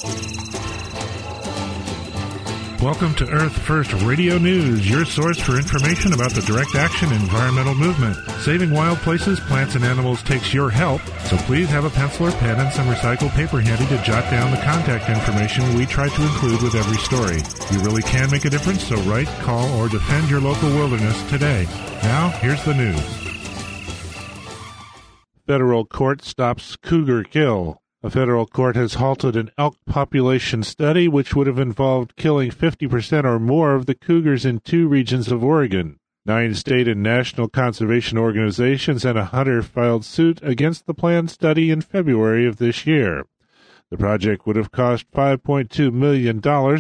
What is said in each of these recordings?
Welcome to Earth First Radio News, your source for information about the direct action environmental movement. Saving wild places, plants, and animals takes your help, so please have a pencil or pen and some recycled paper handy to jot down the contact information we try to include with every story. You really can make a difference, so write, call, or defend your local wilderness today. Now, here's the news. Federal court stops cougar kill. A federal court has halted an elk population study which would have involved killing 50% or more of the cougars in 2 regions of Oregon. 9 state and national conservation organizations and a hunter filed suit against the planned study in February of this year. The project would have cost $5.2 million,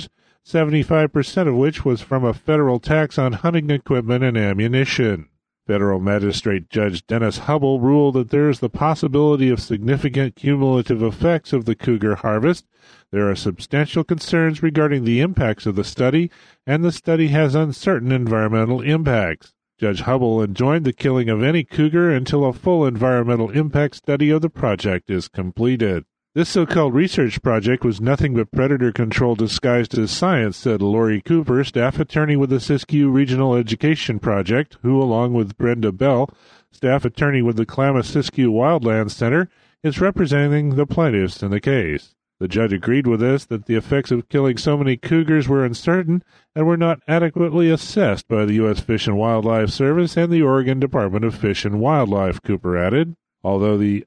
75% of which was from a federal tax on hunting equipment and ammunition. Federal Magistrate Judge Dennis Hubble ruled that there is the possibility of significant cumulative effects of the cougar harvest. There are substantial concerns regarding the impacts of the study, and the study has uncertain environmental impacts. Judge Hubble enjoined the killing of any cougar until a full environmental impact study of the project is completed. This so-called research project was nothing but predator control disguised as science, said Lori Cooper, staff attorney with the Siskiyou Regional Education Project, who, along with Brenda Bell, staff attorney with the Klamath-Siskiyou Wildlands Center, is representing the plaintiffs in the case. The judge agreed with us that the effects of killing so many cougars were uncertain and were not adequately assessed by the U.S. Fish and Wildlife Service and the Oregon Department of Fish and Wildlife, Cooper added. Although the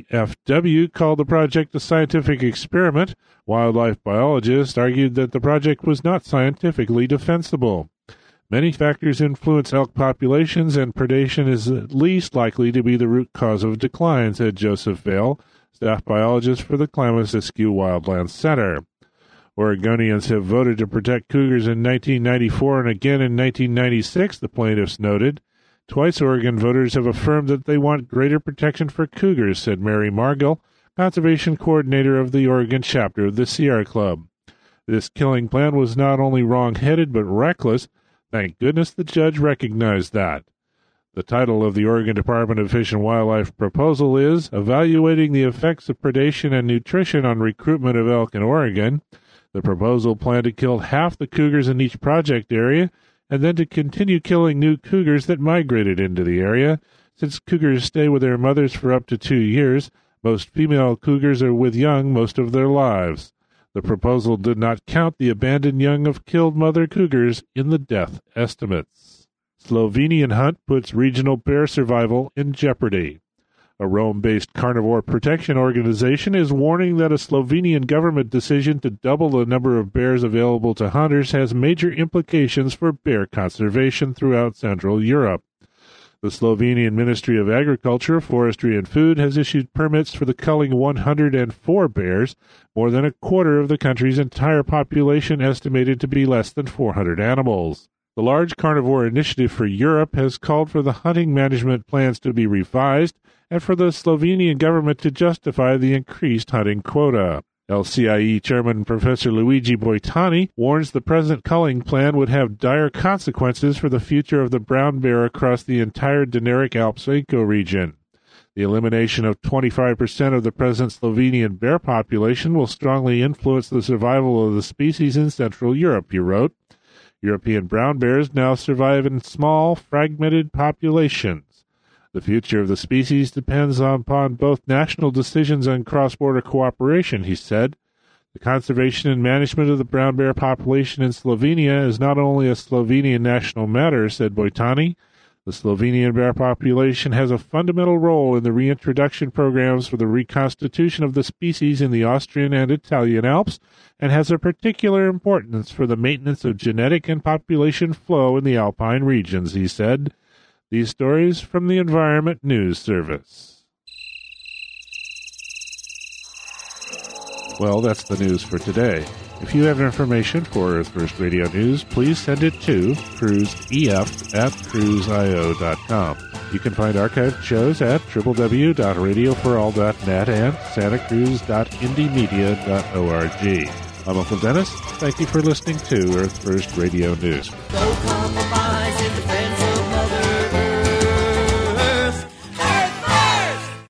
ODFW called the project a scientific experiment, wildlife biologists argued that the project was not scientifically defensible. Many factors influence elk populations, and predation is at least likely to be the root cause of decline, said Joseph Vail, staff biologist for the Klamath-Siskiyou Wildlands Center. Oregonians have voted to protect cougars in 1994 and again in 1996, the plaintiffs noted. Twice Oregon voters have affirmed that they want greater protection for cougars, said Mary Margill, conservation coordinator of the Oregon chapter of the Sierra Club. This killing plan was not only wrong-headed but reckless. Thank goodness the judge recognized that. The title of the Oregon Department of Fish and Wildlife proposal is Evaluating the Effects of Predation and Nutrition on Recruitment of Elk in Oregon. The proposal planned to kill half the cougars in each project area, and then to continue killing new cougars that migrated into the area. Since cougars stay with their mothers for up to 2 years, most female cougars are with young most of their lives. The proposal did not count the abandoned young of killed mother cougars in the death estimates. Slovenian hunt puts regional bear survival in jeopardy. A Rome-based carnivore protection organization is warning that a Slovenian government decision to double the number of bears available to hunters has major implications for bear conservation throughout Central Europe. The Slovenian Ministry of Agriculture, Forestry and Food has issued permits for the culling 104 bears, more than a quarter of the country's entire population, estimated to be less than 400 animals. The Large Carnivore Initiative for Europe has called for the hunting management plans to be revised and for the Slovenian government to justify the increased hunting quota. LCIE Chairman Professor Luigi Boitani warns the present culling plan would have dire consequences for the future of the brown bear across the entire Dinaric Alps ecoregion. The elimination of 25% of the present Slovenian bear population will strongly influence the survival of the species in Central Europe, he wrote. European brown bears now survive in small, fragmented populations. The future of the species depends upon both national decisions and cross-border cooperation, he said. The conservation and management of the brown bear population in Slovenia is not only a Slovenian national matter, said Boitani. The Slovenian bear population has a fundamental role in the reintroduction programs for the reconstitution of the species in the Austrian and Italian Alps, and has a particular importance for the maintenance of genetic and population flow in the alpine regions, he said. These stories from the Environment News Service. Well, that's the news for today. If you have information for Earth First Radio News, please send it to cruiseef@cruiseio.com. You can find archived shows at www.radioforall.net and santacruz.indiemedia.org. I'm Uncle Dennis. Thank you for listening to Earth First Radio News.